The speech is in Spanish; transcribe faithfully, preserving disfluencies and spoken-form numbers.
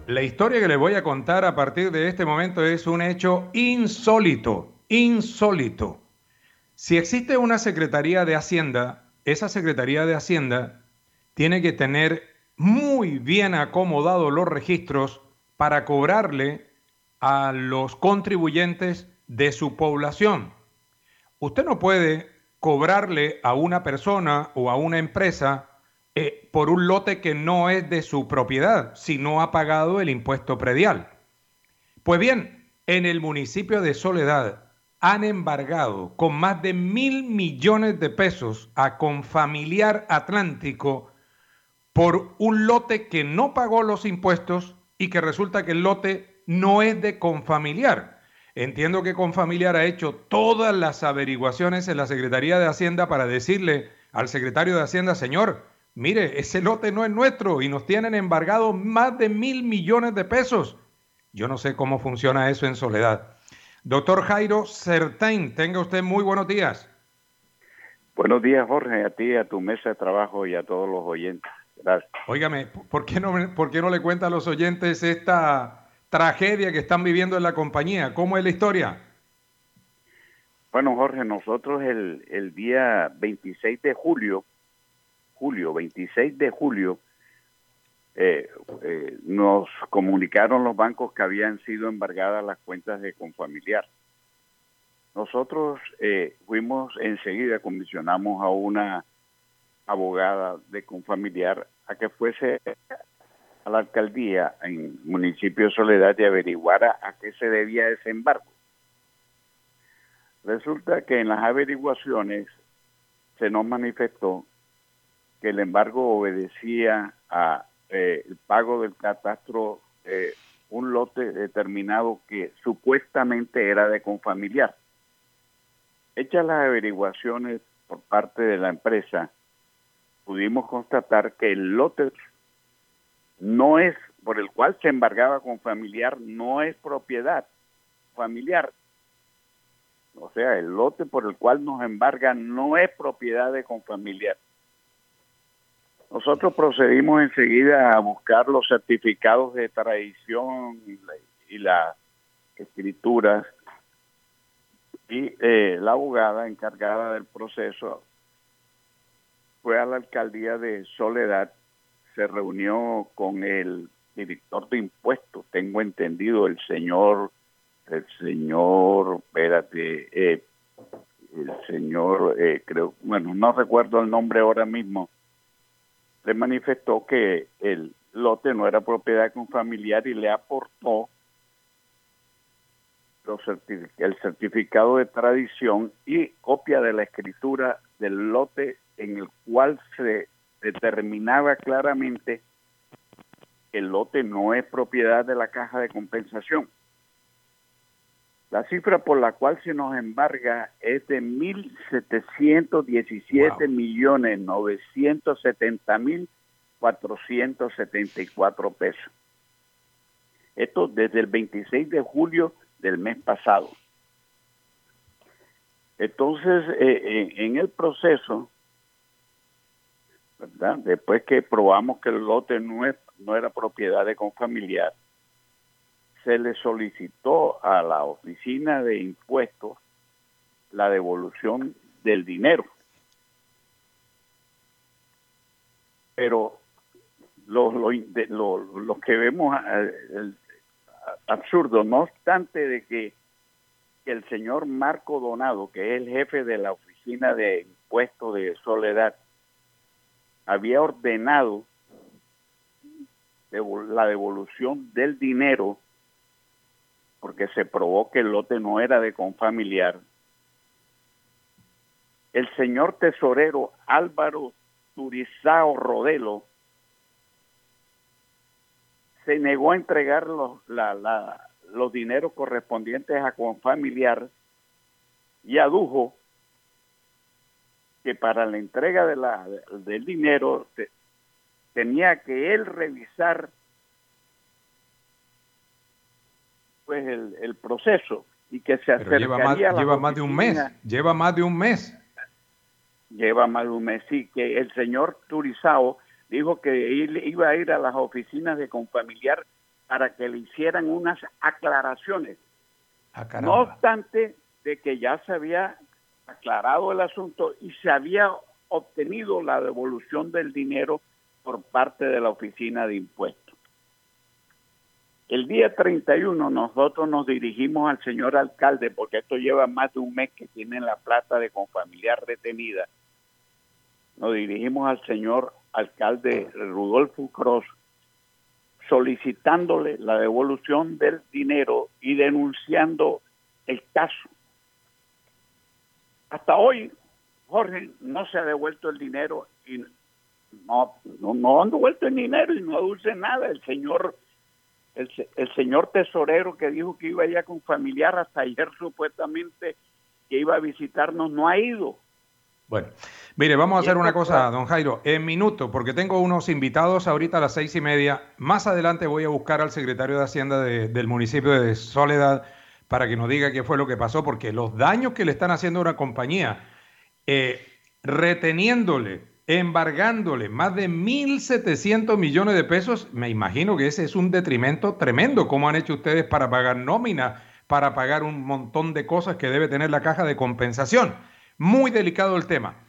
La historia que les voy a contar a partir de este momento es un hecho insólito, insólito. Si existe una Secretaría de Hacienda, esa Secretaría de Hacienda tiene que tener muy bien acomodados los registros para cobrarle a los contribuyentes de su población. Usted no puede cobrarle a una persona o a una empresa eh, por un lote que no es de su propiedad si no ha pagado el impuesto predial. Pues bien, en el municipio de Soledad han embargado con más de mil millones de pesos a Confamiliar Atlántico por un lote que no pagó los impuestos y que resulta que el lote no es de Confamiliar. Entiendo que Confamiliar ha hecho todas las averiguaciones en la Secretaría de Hacienda para decirle al secretario de Hacienda, señor, mire, ese lote no es nuestro y nos tienen embargado más de mil millones de pesos. Yo no sé cómo funciona eso en Soledad. Doctor Jairo Certain, tenga usted muy buenos días. Buenos días, Jorge, a ti, a tu mesa de trabajo y a todos los oyentes. Gracias. Óigame, ¿por qué no, por qué no le cuenta a los oyentes esta tragedia que están viviendo en la compañía? ¿Cómo es la historia? Bueno, Jorge, nosotros el, el día veintiséis de julio, julio, veintiséis de julio, eh, eh, nos comunicaron los bancos que habían sido embargadas las cuentas de Confamiliar. Nosotros eh, fuimos enseguida, comisionamos a una abogada de Confamiliar a que fuese a la alcaldía en municipio de Soledad y averiguara a qué se debía ese embargo. Resulta que en las averiguaciones se nos manifestó que el embargo obedecía a eh, el pago del catastro, eh, un lote determinado que supuestamente era de Confamiliar. Hechas las averiguaciones por parte de la empresa, pudimos constatar que el lote no es, por el cual se embargaba Confamiliar, no es propiedad familiar. O sea, el lote por el cual nos embargan no es propiedad de Confamiliar. Nosotros procedimos enseguida a buscar los certificados de tradición y, la, y las escrituras, y eh, la abogada encargada del proceso fue a la alcaldía de Soledad, se reunió con el director de impuestos, tengo entendido, el señor, el señor, espérate, eh, el señor, eh, creo, bueno, no recuerdo el nombre ahora mismo, le manifestó que el lote no era propiedad Confamiliar y le aportó los certific- el certificado de tradición y copia de la escritura del lote en el cual se determinaba claramente que el lote no es propiedad de la caja de compensación. La cifra por la cual se nos embarga es de mil setecientos diecisiete millones novecientos setenta mil cuatrocientos setenta y cuatro pesos. Esto desde el veintiséis de julio del mes pasado. Entonces, eh, en, en el proceso, ¿verdad? Después que probamos que el lote no, es, no era propiedad de Confamiliar, se le solicitó a la oficina de impuestos la devolución del dinero. Pero lo, lo, de, lo, lo que vemos el, absurdo, no obstante de que, que el señor Marco Donado, que es el jefe de la oficina de impuestos de Soledad, había ordenado la devolución del dinero porque se probó que el lote no era de Confamiliar. El señor tesorero Álvaro Turizao Rodelo se negó a entregar los, la, la, los dineros correspondientes a Confamiliar y adujo que para la entrega de la, del dinero te, tenía que él revisar pues el, el proceso y que se Pero lleva más, acercaría a las lleva más de un mes, lleva más de un mes. Lleva más de un mes, sí, que el señor Turizao dijo que él iba a ir a las oficinas de Confamiliar para que le hicieran unas aclaraciones. Ah, no obstante de que ya se había aclarado el asunto y se había obtenido la devolución del dinero por parte de la Oficina de Impuestos. El día treinta y uno nosotros nos dirigimos al señor alcalde, porque esto lleva más de un mes que tienen la plata de Confamiliar retenida. Nos dirigimos al señor alcalde Rudolfo Cross, solicitándole la devolución del dinero y denunciando el caso. Hasta hoy, Jorge, no se ha devuelto el dinero y no, no, no han devuelto el dinero y no deduce nada. El señor, el, el señor tesorero que dijo que iba allá con familiar hasta ayer supuestamente que iba a visitarnos no ha ido. Bueno, mire, vamos a hacer una cosa, don Jairo, en minuto, porque tengo unos invitados ahorita a las seis y media. Más adelante voy a buscar al secretario de Hacienda de, del municipio de Soledad para que nos diga qué fue lo que pasó, porque los daños que le están haciendo a una compañía, eh, reteniéndole, embargándole más de mil setecientos millones de pesos, me imagino que ese es un detrimento tremendo. ¿Cómo han hecho ustedes para pagar nómina, para pagar un montón de cosas que debe tener la caja de compensación? Muy delicado el tema.